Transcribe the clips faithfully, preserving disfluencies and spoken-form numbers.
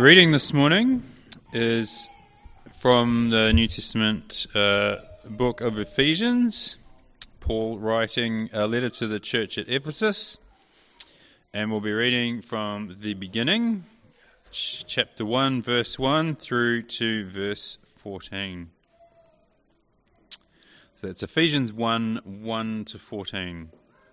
reading this morning is from the New Testament uh, book of Ephesians, Paul writing a letter to the church at Ephesus, and we'll be reading from the beginning, ch- chapter one, verse one, through to verse fourteen. So it's Ephesians one, one to fourteen.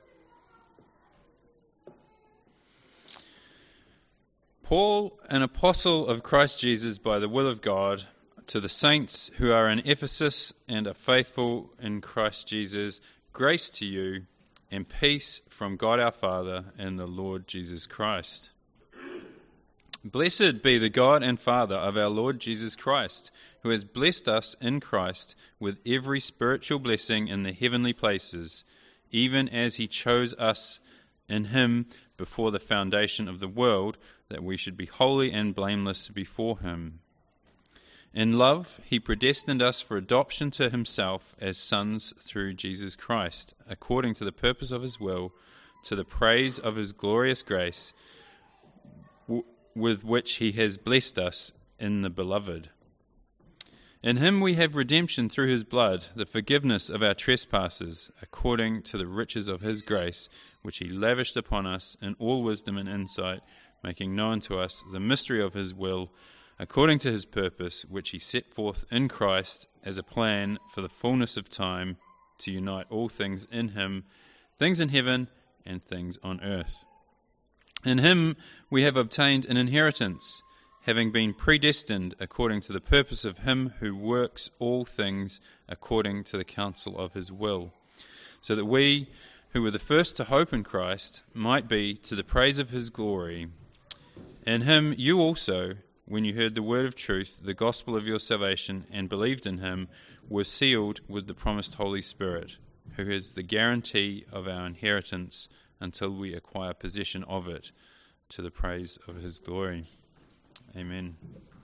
Paul, an apostle of Christ Jesus by the will of God, to the saints who are in Ephesus and are faithful in Christ Jesus, grace to you and peace from God our Father and the Lord Jesus Christ. Blessed be the God and Father of our Lord Jesus Christ, who has blessed us in Christ with every spiritual blessing in the heavenly places, even as he chose us in him before the foundation of the world, that we should be holy and blameless before him. In love, he predestined us for adoption to himself as sons through Jesus Christ, according to the purpose of his will, to the praise of his glorious grace, w- with which he has blessed us in the Beloved. In him we have redemption through his blood, the forgiveness of our trespasses, according to the riches of his grace, which he lavished upon us in all wisdom and insight, making known to us the mystery of his will, according to his purpose, which he set forth in Christ as a plan for the fullness of time, to unite all things in him, things in heaven and things on earth. In him we have obtained an inheritance, having been predestined according to the purpose of him who works all things according to the counsel of his will, so that we, who were the first to hope in Christ, might be to the praise of his glory. In him you also, when you heard the word of truth, the gospel of your salvation, and believed in him, were sealed with the promised Holy Spirit, who is the guarantee of our inheritance until we acquire possession of it, to the praise of his glory. Amen.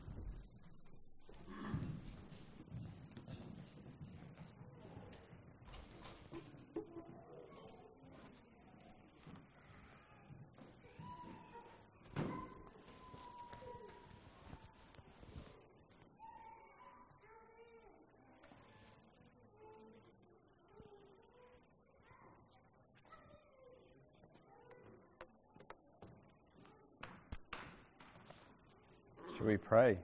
Shall we pray?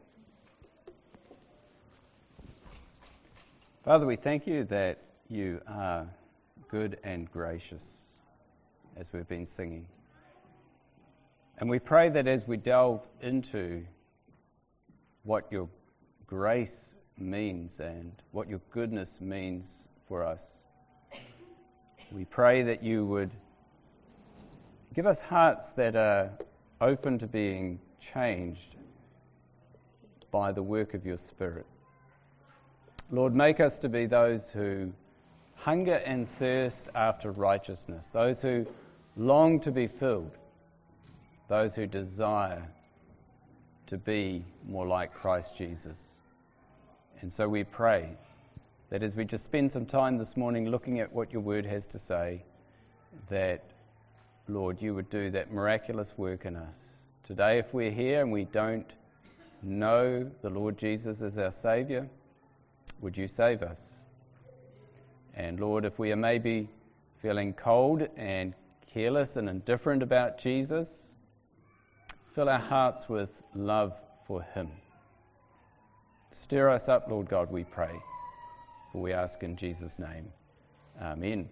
Father, we thank you that you are good and gracious, as we've been singing. And we pray that as we delve into what your grace means and what your goodness means for us, we pray that you would give us hearts that are open to being changed by the work of your Spirit. Lord, make us to be those who hunger and thirst after righteousness, those who long to be filled, those who desire to be more like Christ Jesus. And so we pray that as we just spend some time this morning looking at what your word has to say, that, Lord, you would do that miraculous work in us. Today, if we're here and we don't know the Lord Jesus as our Saviour, would you save us? And Lord, if we are maybe feeling cold and careless and indifferent about Jesus, fill our hearts with love for him. Stir us up, Lord God, we pray, for we ask in Jesus' name. Amen.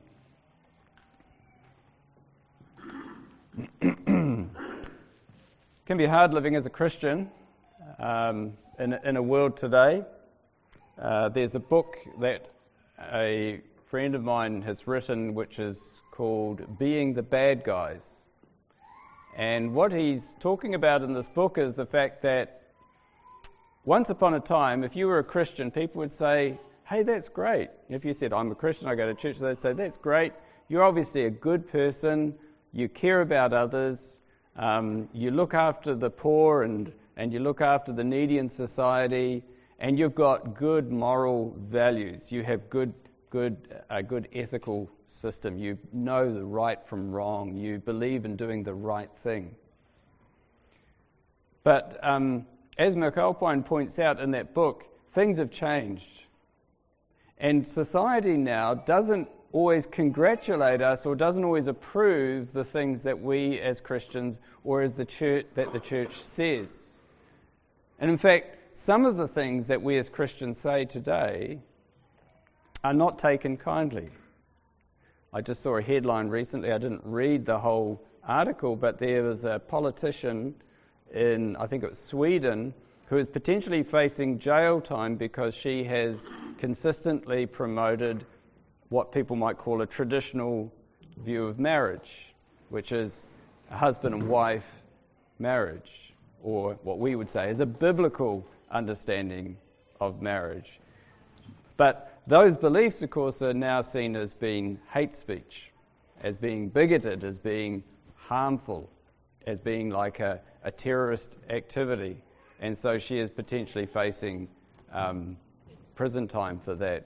It can be hard living as a Christian Um, in, in a world today. Uh, there's a book that a friend of mine has written which is called Being the Bad Guys. And what he's talking about in this book is the fact that once upon a time, if you were a Christian, people would say, hey, that's great. If you said, I'm a Christian, I go to church, they'd say, that's great. You're obviously a good person. You care about others. Um, you look after the poor and and you look after the needy in society, and you've got good moral values. You have good, good, a good ethical system. You know the right from wrong. You believe in doing the right thing. But um, as McAlpine points out in that book, things have changed. And society now doesn't always congratulate us or doesn't always approve the things that we as Christians or as the church that the church says. And in fact, some of the things that we as Christians say today are not taken kindly. I just saw a headline recently. I didn't read the whole article, but there was a politician in, I think it was Sweden, who is potentially facing jail time because she has consistently promoted what people might call a traditional view of marriage, which is a husband and wife marriage, or what we would say is a biblical understanding of marriage. But those beliefs, of course, are now seen as being hate speech, as being bigoted, as being harmful, as being like a, a terrorist activity. And so she is potentially facing um, prison time for that.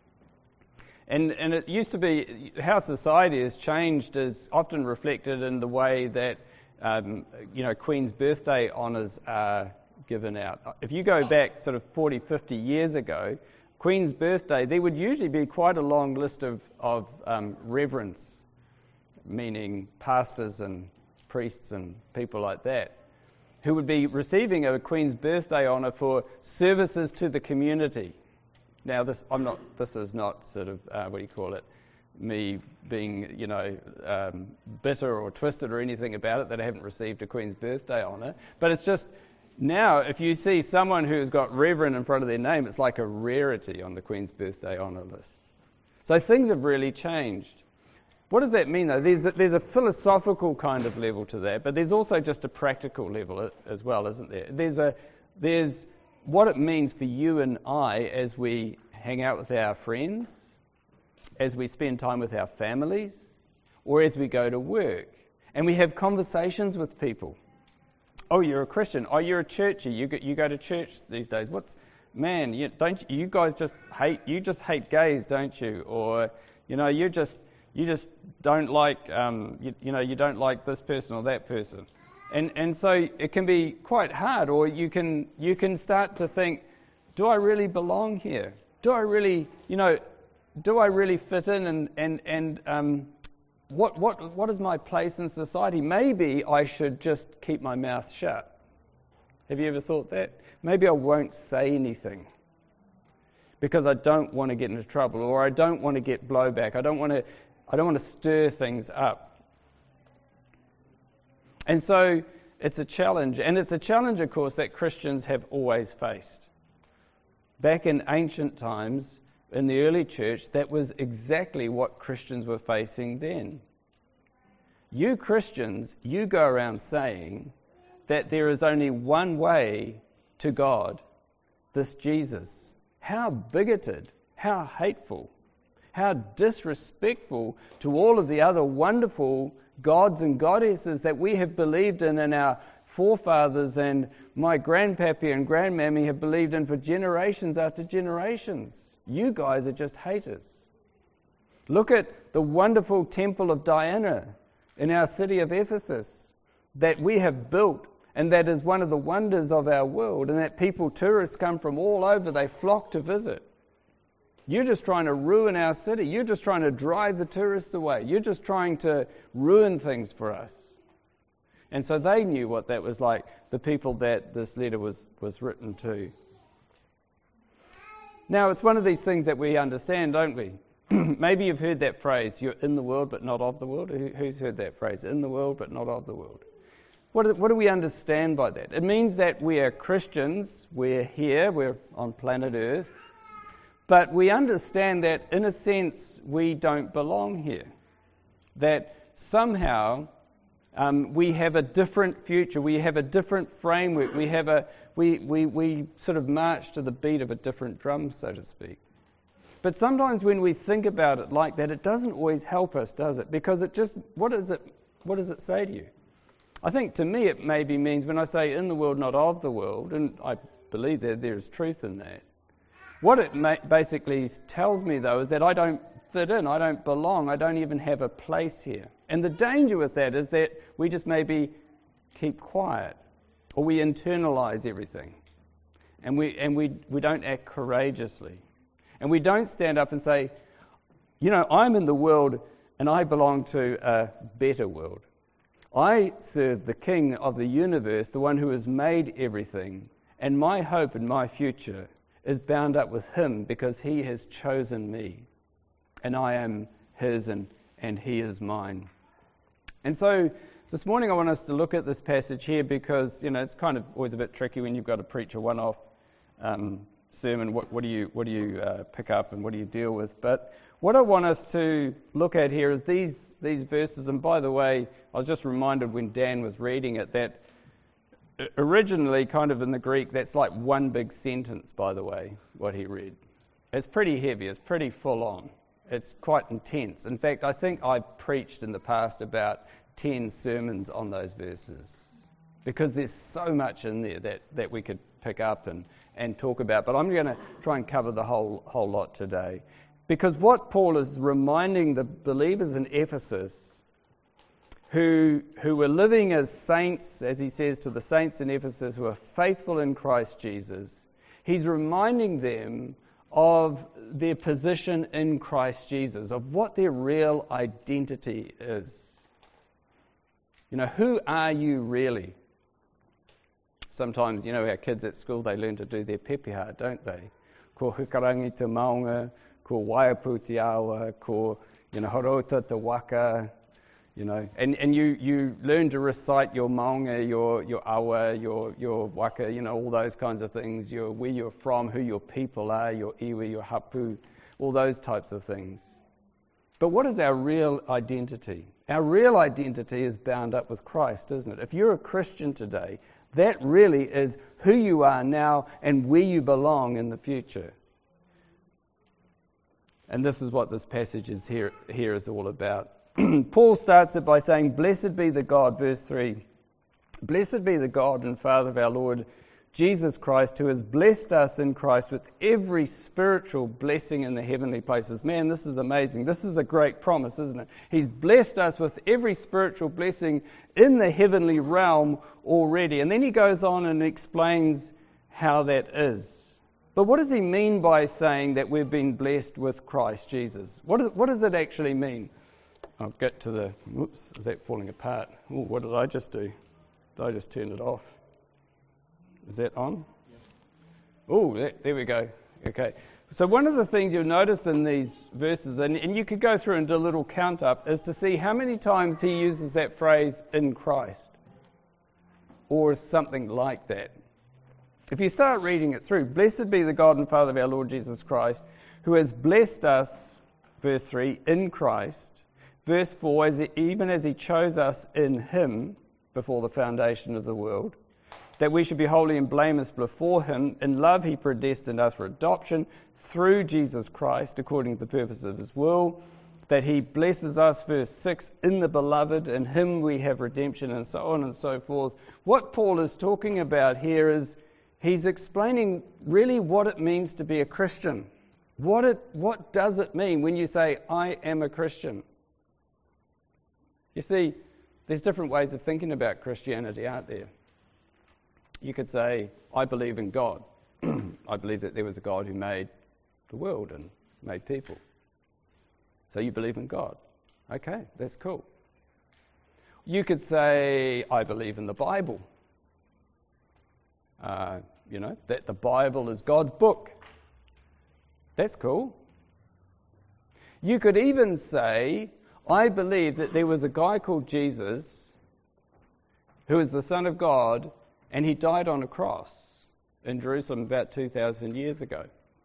And, and it used to be, how society has changed is often reflected in the way that, um, you know, Queen's Birthday honours are given out. If you go back sort of forty, fifty years ago, Queen's Birthday, there would usually be quite a long list of, of um, reverends, meaning pastors and priests and people like that, who would be receiving a Queen's Birthday honour for services to the community. Now, this I'm not. This is not sort of uh, what do you call it? Me being, you know, um, bitter or twisted or anything about it that I haven't received a Queen's Birthday honour. But it's just now, if you see someone who's got Reverend in front of their name, it's like a rarity on the Queen's Birthday honour list. So things have really changed. What does that mean, though? There's a, there's a philosophical kind of level to that, but there's also just a practical level as well, isn't there? There's a there's what it means for you and I as we hang out with our friends, as we spend time with our families, or as we go to work, and we have conversations with people. Oh, you're a Christian. Oh, you're a churchy. You go, you go to church these days. What's man? You, don't you guys just hate? You just hate gays, don't you? Or you know, you just you just don't like um, you, you know you don't like this person or that person. And and so it can be quite hard, or you can you can start to think, do I really belong here? Do I really, you know, do I really fit in? And and and um, what what what is my place in society? Maybe I should just keep my mouth shut. Have you ever thought that? Maybe I won't say anything because I don't want to get into trouble, or I don't want to get blowback. I don't want to I don't want to stir things up. And so it's a challenge, and it's a challenge, of course, that Christians have always faced. Back in ancient times, in the early church, that was exactly what Christians were facing then. You Christians, you go around saying that there is only one way to God, this Jesus. How bigoted, how hateful, how disrespectful to all of the other wonderful gods and goddesses that we have believed in and our forefathers and my grandpappy and grandmammy have believed in for generations after generations. You guys are just haters. Look at the wonderful temple of Diana in our city of Ephesus that we have built, and that is one of the wonders of our world, and that people, tourists come from all over, they flock to visit. You're just trying to ruin our city. You're just trying to drive the tourists away. You're just trying to ruin things for us. And so they knew what that was like, the people that this letter was, was written to. Now, it's one of these things that we understand, don't we? Maybe you've heard that phrase, you're in the world but not of the world. Who's heard that phrase, in the world but not of the world? What do, what do we understand by that? It means that we are Christians, we're here, we're on planet Earth, but we understand that, in a sense, we don't belong here. That somehow um, we have a different future, we have a different framework, we have a we, we, we sort of march to the beat of a different drum, so to speak. But sometimes when we think about it like that, it doesn't always help us, does it? Because it just, what is it, what does it say to you? I think to me it maybe means when I say in the world, not of the world, and I believe that there is truth in that. What it ma- basically tells me, though, is that I don't fit in, I don't belong, I don't even have a place here. And the danger with that is that we just maybe keep quiet. or we internalize everything, and we and we we don't act courageously, and we don't stand up and say, you know, I'm in the world and I belong to a better world. I serve the King of the universe, the one who has made everything, and my hope and my future is bound up with him because he has chosen me, and I am his and, and he is mine. And so this morning I want us to look at this passage here because, you know, it's kind of always a bit tricky when you've got to preach a one-off um, sermon. What, what do you what do you uh, pick up and what do you deal with? But what I want us to look at here is these these verses. And by the way, I was just reminded when Dan was reading it that originally, kind of in the Greek, that's like one big sentence, by the way, what he read. It's pretty heavy. It's pretty full on. It's quite intense. In fact, I think I've preached in the past about ten sermons on those verses because there's so much in there that, that we could pick up and, and talk about. But I'm going to try and cover the whole whole lot today. Because what Paul is reminding the believers in Ephesus who who were living as saints, as he says to the saints in Ephesus who are faithful in Christ Jesus, he's reminding them of their position in Christ Jesus, of what their real identity is. You know, who are you really? Sometimes, you know, our kids at school, they learn to do their pepeha, don't they? Ko hukarangi te maunga, ko waiapu te awa, ko, you know, horota te waka, you know, and, and you, you learn to recite your maunga, your your awa, your your waka, you know, all those kinds of things, your where you're from, who your people are, your iwi, your hapu, all those types of things. But what is our real identity? Our real identity is bound up with Christ, isn't it? If you're a Christian today, that really is who you are now and where you belong in the future. And this is what this passage is here, here is all about. Paul starts it by saying, "Blessed be the God," verse three, "Blessed be the God and Father of our Lord Jesus Christ, who has blessed us in Christ with every spiritual blessing in the heavenly places." Man, this is amazing. This is a great promise, isn't it? He's blessed us with every spiritual blessing in the heavenly realm already. And then he goes on and explains how that is. But what does he mean by saying that we've been blessed with Christ Jesus? What, is, what does it actually mean? I'll get to the... Whoops, is that falling apart? Ooh, what did I just do? Did I just turn it off? Is that on? Yeah. Oh, there we go. Okay. So one of the things you'll notice in these verses, and, and you could go through and do a little count up, is to see how many times he uses that phrase, "in Christ," or something like that. If you start reading it through, "Blessed be the God and Father of our Lord Jesus Christ, who has blessed us," verse three, "in Christ." Verse four, as he, even as he chose us in him before the foundation of the world, that we should be holy and blameless before him. In love he predestined us for adoption through Jesus Christ, according to the purpose of his will, that he blesses us, verse six, in the beloved, in him we have redemption, and so on and so forth. What Paul is talking about here is he's explaining really what it means to be a Christian. What it, what does it mean when you say, "I am a Christian"? You see, there's different ways of thinking about Christianity, aren't there? You could say, "I believe in God." I believe that there was a God who made the world and made people. So you believe in God. Okay, that's cool. You could say, "I believe in the Bible." Uh, you know, that the Bible is God's book. That's cool. You could even say, "I believe that there was a guy called Jesus who is the Son of God, and he died on a cross in Jerusalem about two thousand years ago."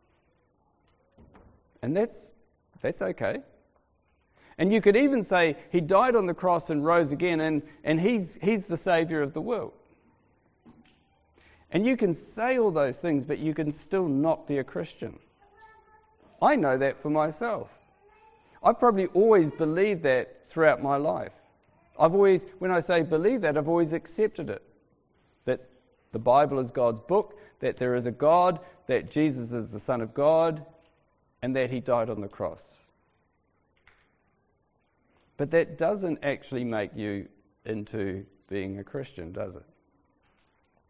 And that's that's okay. And you could even say he died on the cross and rose again, and, and he's he's the Saviour of the world. And you can say all those things, but you can still not be a Christian. I know that for myself. I've probably always believed that throughout my life. I've always, when I say believe that, I've always accepted it. That the Bible is God's book, that there is a God, that Jesus is the Son of God, and that he died on the cross. But that doesn't actually make you into being a Christian, does it?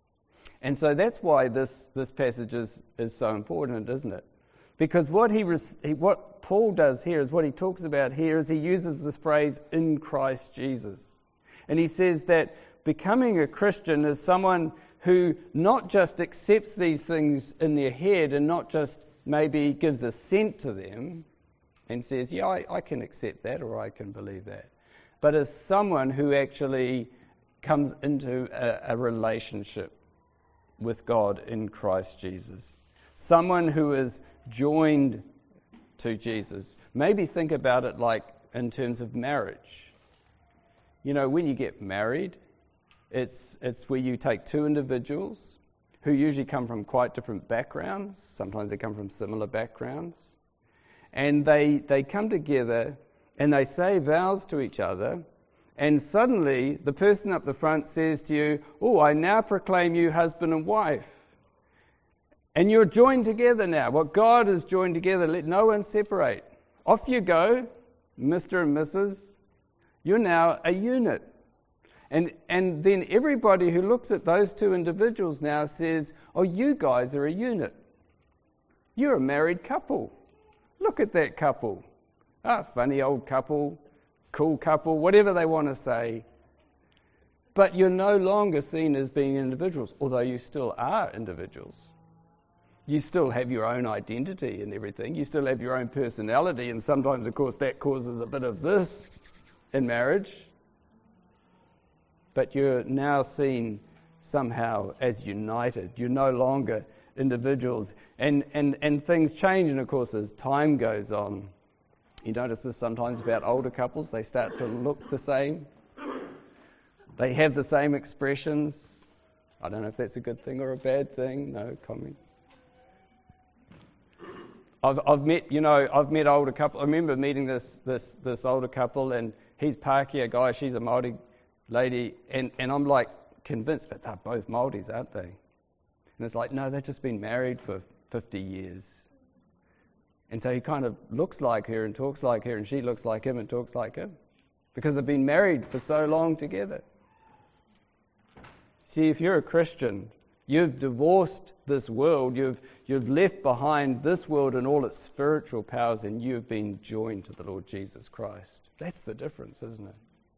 And so that's why this, this passage is, is so important, isn't it? Because what he, he what Paul does here is what he talks about here is he uses this phrase, in Christ Jesus. And he says that becoming a Christian is someone who not just accepts these things in their head and not just maybe gives assent to them and says, yeah, I, I can accept that or I can believe that, but is someone who actually comes into a, a relationship with God in Christ Jesus. Someone who is joined to Jesus. Maybe think about it like in terms of marriage. You know, when you get married, it's it's where you take two individuals who usually come from quite different backgrounds. Sometimes they come from similar backgrounds. And they they come together and they say vows to each other. And suddenly the person up the front says to you, oh, I now proclaim you husband and wife. And you're joined together now. What God has joined together, let no one separate. Off you go, Mister and Missus You're now a unit. And and then everybody who looks at those two individuals now says, oh, you guys are a unit. You're a married couple. Look at that couple. Ah, funny old couple, cool couple, whatever they want to say. But you're no longer seen as being individuals, although you still are individuals. You still have your own identity and everything. You still have your own personality, and sometimes, of course, that causes a bit of this in marriage. But you're now seen somehow as united. You're no longer individuals. And, and, and things change, and of course, as time goes on. You notice this sometimes about older couples. They start to look the same. They have the same expressions. I don't know if that's a good thing or a bad thing. No comments. I've, I've met, you know, I've met older couple. I remember meeting this this this older couple, and he's Pākehā guy, she's a Māori lady, and, and I'm like convinced, but they're both Māoris, aren't they? And it's like, no, they've just been married for fifty years. And so he kind of looks like her and talks like her, and she looks like him and talks like him, because they've been married for so long together. See, if you're a Christian, you've divorced this world, you've you've left behind this world and all its spiritual powers, and you've been joined to the Lord Jesus Christ. That's the difference, isn't it?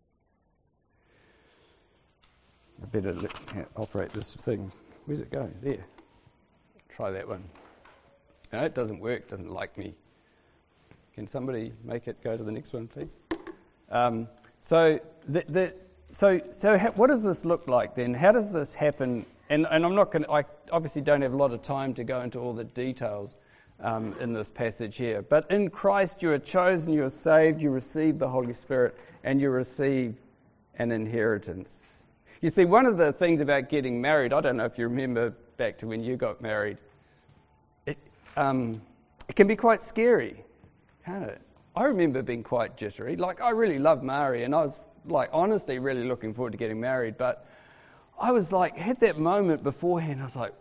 I better let, operate this thing. Where's it going? There. Try that one. No, it doesn't work, it doesn't like me. Can somebody make it go to the next one, please? Um, so, the, the, so, so ha- what does this look like then? How does this happen? And, and I'm not going to, I obviously don't have a lot of time to go into all the details um, in this passage here. But in Christ you are chosen, you are saved, you receive the Holy Spirit, and you receive an inheritance. You see, one of the things about getting married, I don't know if you remember back to when you got married, it, um, it can be quite scary, can't it? I remember being quite jittery. Like, I really loved Mari, and I was, like, honestly really looking forward to getting married, but I was like, had that moment beforehand, I was like,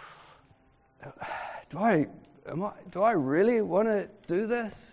do I, am I, do I really want to do this?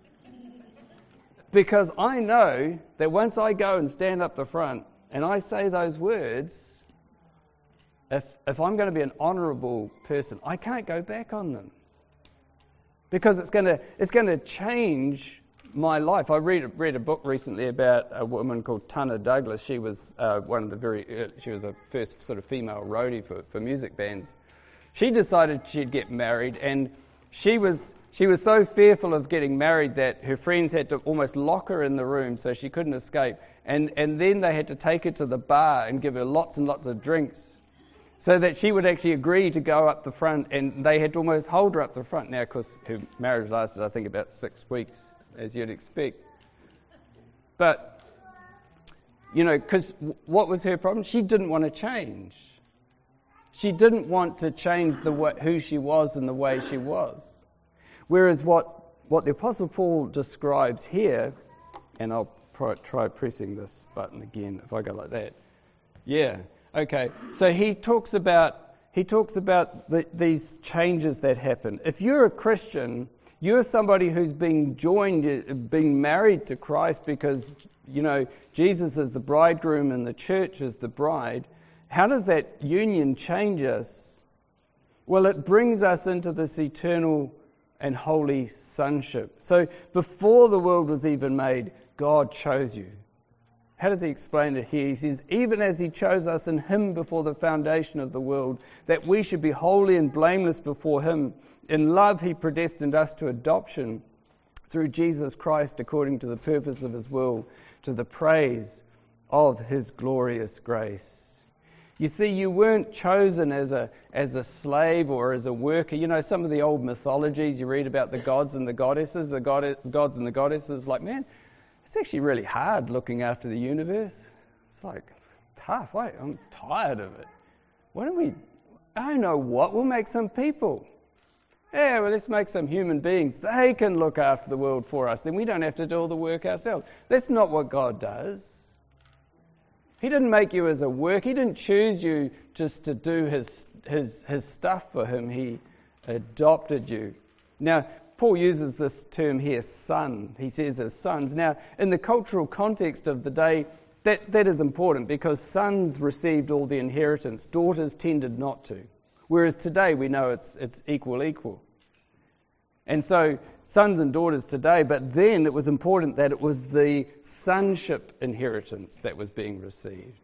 Because I know that once I go and stand up the front and I say those words, if if I'm going to be an honourable person, I can't go back on them. Because it's going to it's going to change my life. I read read a book recently about a woman called Tana Douglas. She was uh, one of the very uh, she was the first sort of female roadie for, for music bands. She decided she'd get married, and she was she was so fearful of getting married that her friends had to almost lock her in the room so she couldn't escape. And and then they had to take her to the bar and give her lots and lots of drinks so that she would actually agree to go up the front, and they had to almost hold her up the front. Now, of course, her marriage lasted, I think, about six weeks, as you'd expect. But, you know, because what was her problem? She didn't want to change. She didn't want to change the way, who she was and the way she was. Whereas what, what the Apostle Paul describes here, and I'll try, try pressing this button again if I go like that. Yeah. Okay, so he talks about he talks about the, these changes that happen. If you're a Christian, you're somebody who's being joined, being married to Christ because, you know, Jesus is the bridegroom and the church is the bride. How does that union change us? Well, it brings us into this eternal and holy sonship. So before the world was even made, God chose you. How does he explain it here? He says, even as he chose us in him before the foundation of the world, that we should be holy and blameless before him. In love he predestined us to adoption through Jesus Christ according to the purpose of his will, to the praise of his glorious grace. You see, you weren't chosen as a as a slave or as a worker. You know, some of the old mythologies, you read about the gods and the goddesses, the god, gods and the goddesses, like, man, it's actually really hard looking after the universe. It's like, tough. I, I'm tired of it. Why don't we, I don't know what, we'll make some people. Yeah, well, let's make some human beings. They can look after the world for us. Then we don't have to do all the work ourselves. That's not what God does. He didn't make you as a work. He didn't choose you just to do his his his stuff for him. He adopted you. Now, Paul uses this term here, son. He says as sons. Now, in the cultural context of the day, that, that is important because sons received all the inheritance. Daughters tended not to. Whereas today we know it's it's equal equal. And so sons and daughters today, but then it was important that it was the sonship inheritance that was being received.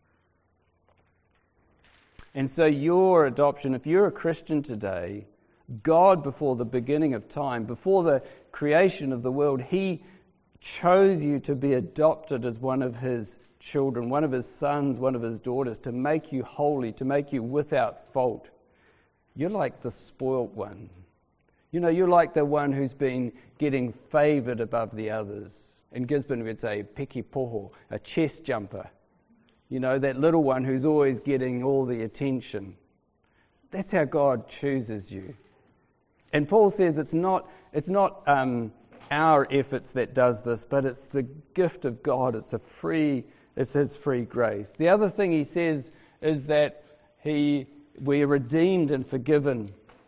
And so your adoption, if you're a Christian today, God before the beginning of time, before the creation of the world, he chose you to be adopted as one of his children, one of his sons, one of his daughters, to make you holy, to make you without fault. You're like the spoilt one. You know, you're like the one who's been getting favoured above the others. In Gisborne we'd say peki poho, a chest jumper. You know, that little one who's always getting all the attention. That's how God chooses you. And Paul says it's not it's not um, our efforts that does this, but it's the gift of God. It's a free, it's his free grace. The other thing he says is that he we are redeemed and forgiven.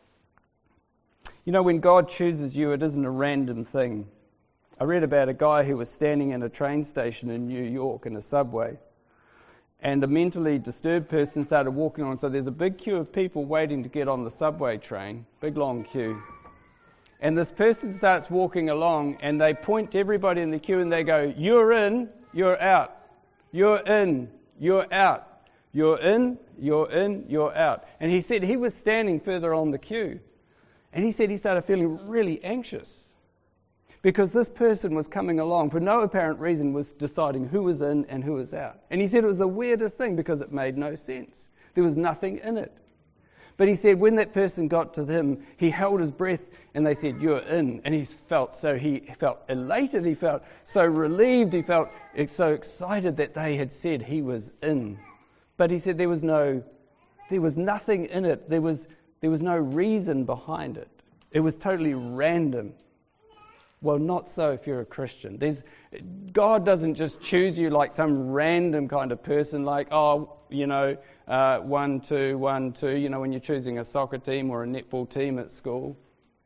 You know, when God chooses you, it isn't a random thing. I read about a guy who was standing in a train station in New York in a subway, and a mentally disturbed person started walking on. So there's a big queue of people waiting to get on the subway train, big long queue. And this person starts walking along, and they point to everybody in the queue, and they go, "You're in, you're out. You're in, you're out. You're in, you're in, you're out." And he said he was standing further on the queue. And he said he started feeling really anxious because this person was coming along for no apparent reason, was deciding who was in and who was out. And he said it was the weirdest thing because it made no sense. There was nothing in it. But he said when that person got to him, he held his breath and they said, "You're in." And he felt so, he felt elated, he felt so relieved, he felt so excited that they had said he was in. But he said there was no, there was nothing in it. There was There was no reason behind it. It was totally random. Well, not so if you're a Christian. There's, God doesn't just choose you like some random kind of person, like, oh, you know, uh, one, two, one, two, you know, when you're choosing a soccer team or a netball team at school.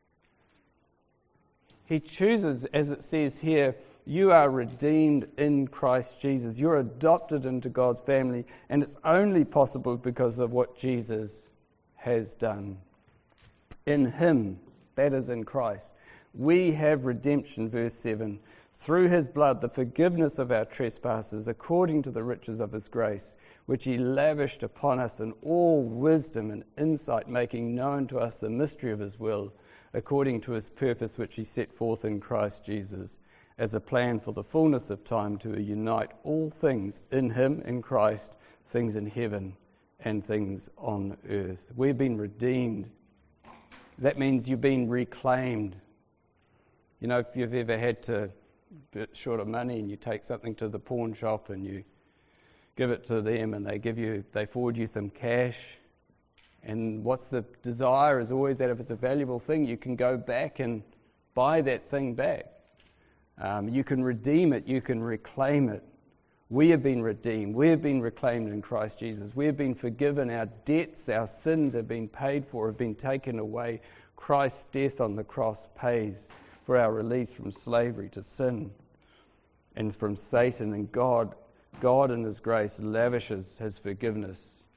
He chooses, as it says here, you are redeemed in Christ Jesus. You're adopted into God's family, and it's only possible because of what Jesus has done. In him, that is in Christ, we have redemption, verse seven, through his blood, the forgiveness of our trespasses, according to the riches of his grace, which he lavished upon us in all wisdom and insight, making known to us the mystery of his will, according to his purpose, which he set forth in Christ Jesus, as a plan for the fullness of time to unite all things in him, in Christ, things in heaven and things on earth. We've been redeemed. That means you've been reclaimed. You know, if you've ever had to bit short of money and you take something to the pawn shop and you give it to them and they give you, they forward you some cash. And what's the desire is always that if it's a valuable thing, you can go back and buy that thing back. Um, you can redeem it. You can reclaim it. We have been redeemed. We have been reclaimed in Christ Jesus. We have been forgiven. Our debts, our sins have been paid for, have been taken away. Christ's death on the cross pays for our release from slavery to sin and from Satan. And God, God in his grace lavishes his forgiveness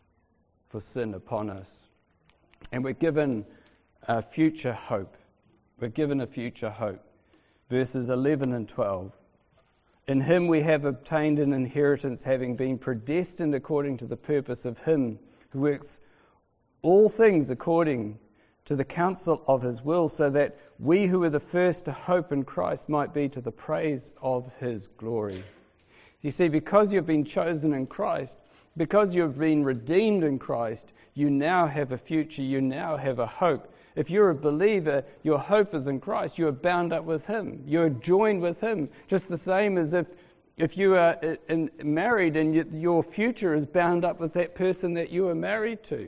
for sin upon us. And we're given a future hope. We're given a future hope. Verses eleven and twelve. In him we have obtained an inheritance, having been predestined according to the purpose of him who works all things according to the counsel of his will, so that we who were the first to hope in Christ might be to the praise of his glory. You see, because you've been chosen in Christ, because you've been redeemed in Christ, you now have a future, you now have a hope. If you're a believer, your hope is in Christ. You are bound up with him. You're joined with him. Just the same as if, if you are in, married and you, your future is bound up with that person that you are married to.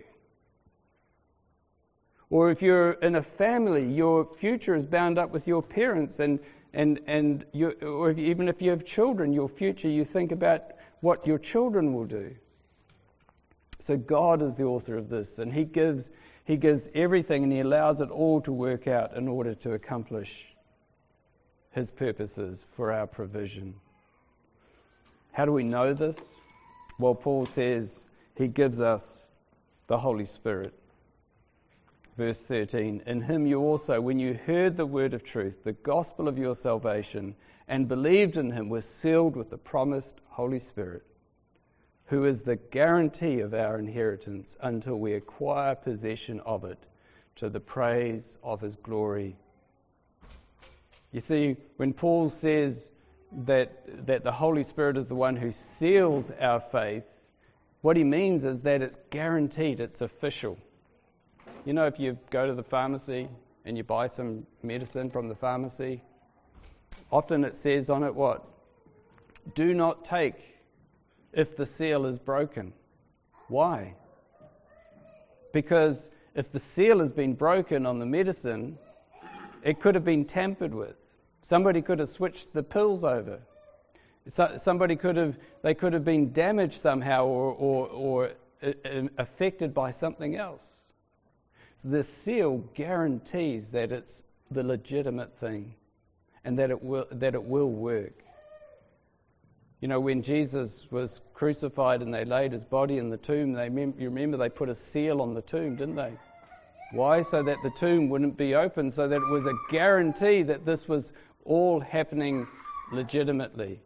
Or if you're in a family, your future is bound up with your parents. And, and, and you, or if, even if you have children, your future, you think about what your children will do. So God is the author of this, and he gives He gives everything, and he allows it all to work out in order to accomplish his purposes for our provision. How do we know this? Well, Paul says he gives us the Holy Spirit. Verse thirteen, in him you also, when you heard the word of truth, the gospel of your salvation, and believed in him, were sealed with the promised Holy Spirit, who is the guarantee of our inheritance until we acquire possession of it, to the praise of his glory. You see, when Paul says that, that the Holy Spirit is the one who seals our faith, what he means is that it's guaranteed, it's official. You know, if you go to the pharmacy and you buy some medicine from the pharmacy, often it says on it what? Do not take if the seal is broken. Why? Because if the seal has been broken on the medicine, it could have been tampered with. Somebody could have switched the pills over. So, somebody could have, they could have been damaged somehow or, or, or affected by something else. So the seal guarantees that it's the legitimate thing and that it will, that it will work. You know, when Jesus was crucified and they laid his body in the tomb, they you remember they put a seal on the tomb, didn't they? Why? So that the tomb wouldn't be open, so that it was a guarantee that this was all happening legitimately.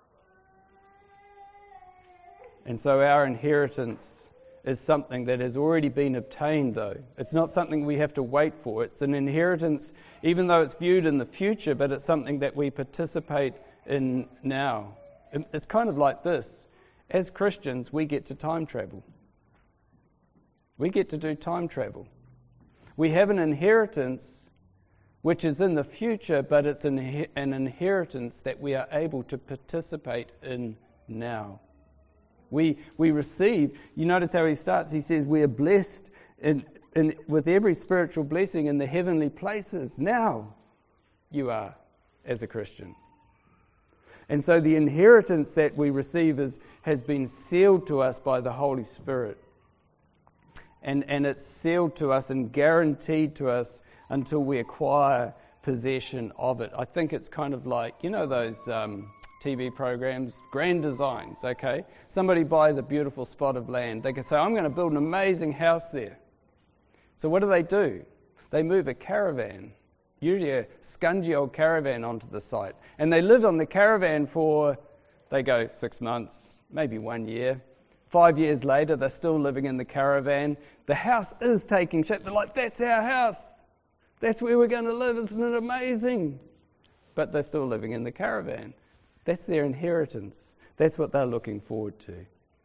And so our inheritance is something that has already been obtained, though. It's not something we have to wait for. It's an inheritance, even though it's viewed in the future, but it's something that we participate in now. It's kind of like this. As Christians, we get to time travel. We get to do time travel. We have an inheritance which is in the future, but it's an, an inheritance that we are able to participate in now. We we receive, you notice how he starts, he says we are blessed in, in, with every spiritual blessing in the heavenly places. Now you are as a Christian. And so the inheritance that we receive is, has been sealed to us by the Holy Spirit. And, and it's sealed to us and guaranteed to us until we acquire possession of it. I think it's kind of like, you know those um, T V programs, Grand Designs, okay? Somebody buys a beautiful spot of land. They can say, I'm going to build an amazing house there. So what do they do? They move a caravan, usually a scungy old caravan, onto the site. And they live on the caravan for, they go six months, maybe one year. Five years later, they're still living in the caravan. The house is taking shape. They're like, that's our house. That's where we're going to live. Isn't it amazing? But they're still living in the caravan. That's their inheritance. That's what they're looking forward to.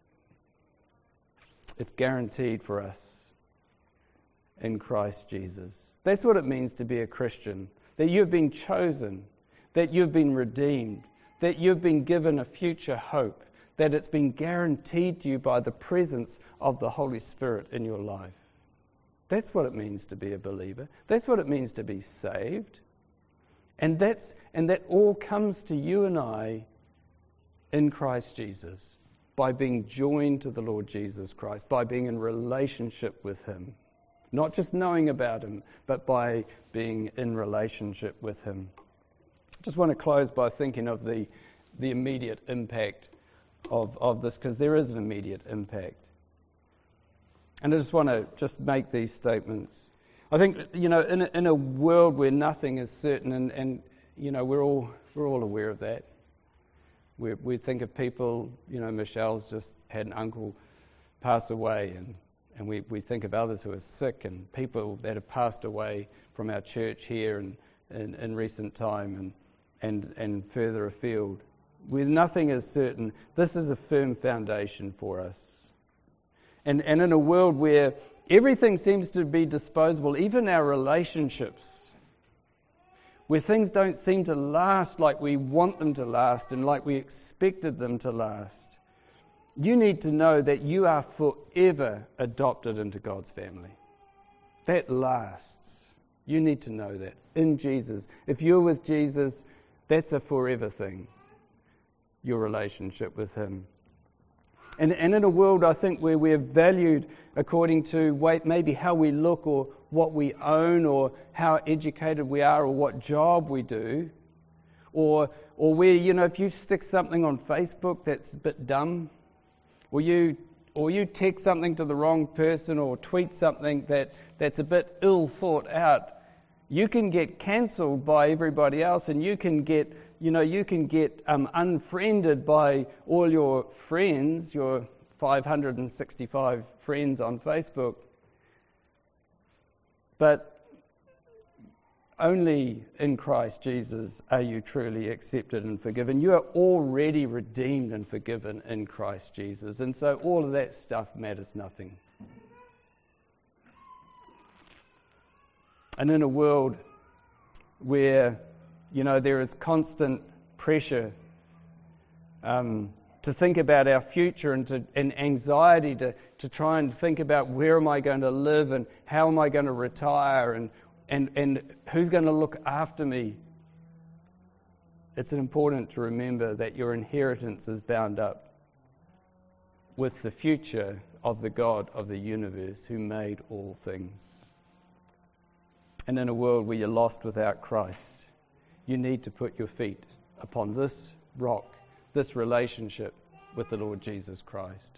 It's guaranteed for us in Christ Jesus. That's what it means to be a Christian. That you've been chosen. That you've been redeemed. That you've been given a future hope. That it's been guaranteed to you by the presence of the Holy Spirit in your life. That's what it means to be a believer. That's what it means to be saved. And that's and that all comes to you and I in Christ Jesus by being joined to the Lord Jesus Christ, by being in relationship with him. Not just knowing about him, but by being in relationship with him. I just want to close by thinking of the, the immediate impact of, of this, because there is an immediate impact. And I just want to just make these statements. I think, you know, in a, in a world where nothing is certain, and, and you know, we're all we're all aware of that. We we think of people, you know, Michelle's just had an uncle pass away, and, and we, we think of others who are sick, and people that have passed away from our church here and in, in recent time, and, and and further afield. Where nothing is certain, this is a firm foundation for us. And and in a world where everything seems to be disposable, even our relationships, where things don't seem to last like we want them to last and like we expected them to last, you need to know that you are forever adopted into God's family. That lasts. You need to know that in Jesus. If you're with Jesus, that's a forever thing, your relationship with Him. And, and in a world, I think, where we're valued according to wait, maybe how we look or what we own or how educated we are or what job we do, or or where, you know, if you stick something on Facebook that's a bit dumb, or you or you text something to the wrong person or tweet something that, that's a bit ill thought out, you can get cancelled by everybody else, and you can get You know, you can get um, unfriended by all your friends, your five hundred sixty-five friends on Facebook. But only in Christ Jesus are you truly accepted and forgiven. You are already redeemed and forgiven in Christ Jesus. And so all of that stuff matters nothing. And in a world where, you know, there is constant pressure um, to think about our future and, to, and anxiety to, to try and think about where am I going to live and how am I going to retire and, and, and who's going to look after me. It's important to remember that your inheritance is bound up with the future of the God of the universe who made all things. And in a world where you're lost without Christ, you need to put your feet upon this rock, this relationship with the Lord Jesus Christ.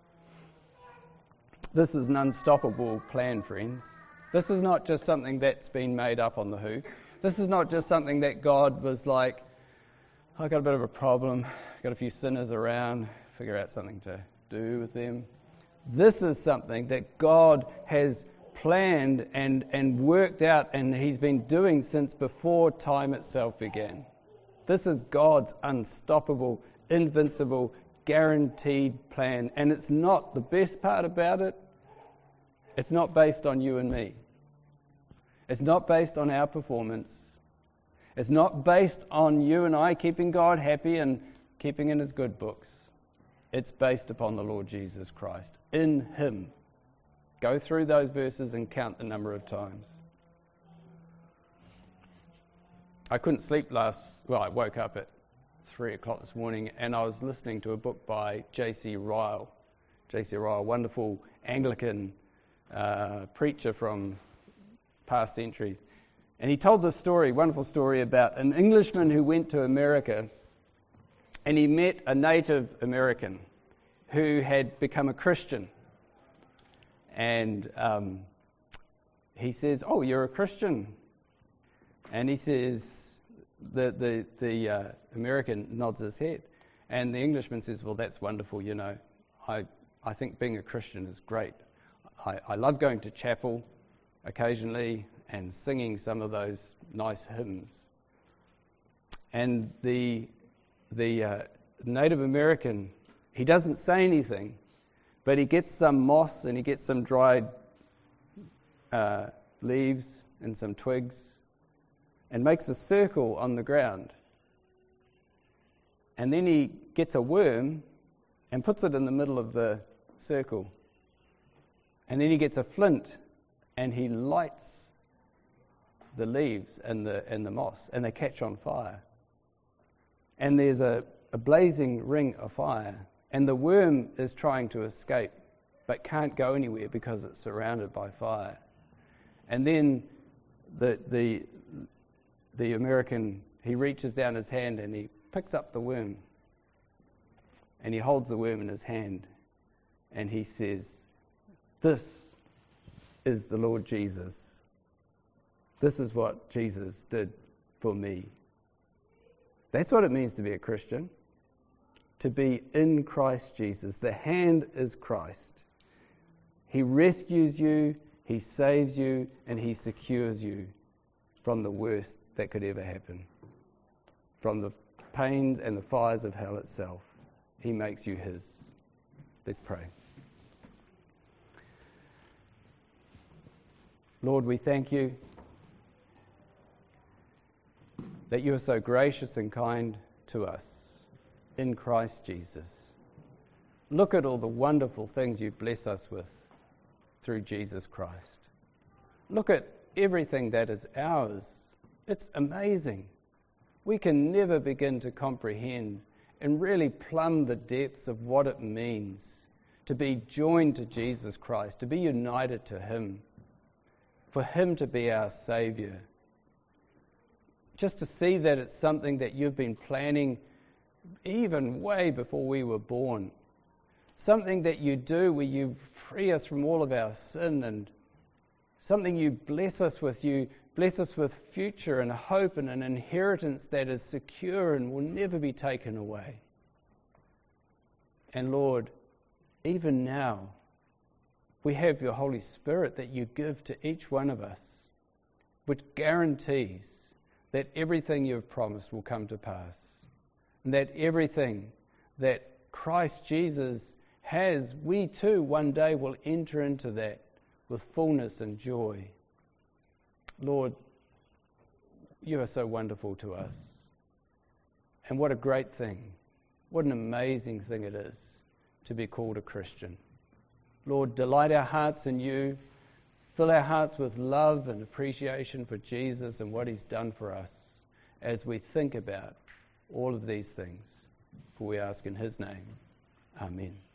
This is an unstoppable plan, friends. This is not just something that's been made up on the hoof. This is not just something that God was like, I've got a bit of a problem, I've got a few sinners around, figure out something to do with them. This is something that God has planned and, and worked out, and He's been doing since before time itself began. This is God's unstoppable, invincible, guaranteed plan. And it's not, the best part about it, it's not based on you and me. It's not based on our performance. It's not based on you and I keeping God happy and keeping in His good books. It's based upon the Lord Jesus Christ. In Him. Go through those verses and count the number of times. I couldn't sleep last, well, I woke up at three o'clock this morning and I was listening to a book by J C Ryle. J C Ryle, wonderful Anglican uh, preacher from past centuries. And he told this story, wonderful story about an Englishman who went to America and he met a Native American who had become a Christian. And um, he says, "Oh, you're a Christian?" And he says, the the the uh, American nods his head, and the Englishman says, "Well, that's wonderful. You know, I I think being a Christian is great. I, I love going to chapel occasionally and singing some of those nice hymns." And the the uh, Native American, he doesn't say anything. But he gets some moss and he gets some dried uh, leaves and some twigs and makes a circle on the ground. And then he gets a worm and puts it in the middle of the circle. And then he gets a flint and he lights the leaves and the and the moss, and they catch on fire. And there's a, a blazing ring of fire. And the worm is trying to escape, but can't go anywhere because it's surrounded by fire. And then the the the American, he reaches down his hand and he picks up the worm. And he holds the worm in his hand. And he says, This is the Lord Jesus. This is what Jesus did for me. That's what it means to be a Christian. To be in Christ Jesus. The hand is Christ. He rescues you, He saves you, and He secures you from the worst that could ever happen. From the pains and the fires of hell itself. He makes you His. Let's pray. Lord, we thank you that you are so gracious and kind to us in Christ Jesus. Look at all the wonderful things you bless us with through Jesus Christ. Look at everything that is ours. It's amazing. We can never begin to comprehend and really plumb the depths of what it means to be joined to Jesus Christ, to be united to Him, for Him to be our Saviour. Just to see that it's something that you've been planning even way before we were born. Something that you do where you free us from all of our sin, and something you bless us with. You bless us with future and hope and an inheritance that is secure and will never be taken away. And Lord, even now, we have your Holy Spirit that you give to each one of us, which guarantees that everything you've promised will come to pass, and that everything that Christ Jesus has, we too one day will enter into that with fullness and joy. Lord, you are so wonderful to us. And what a great thing, what an amazing thing it is to be called a Christian. Lord, delight our hearts in you. Fill our hearts with love and appreciation for Jesus and what He's done for us as we think about all of these things. For we ask in His name. Amen.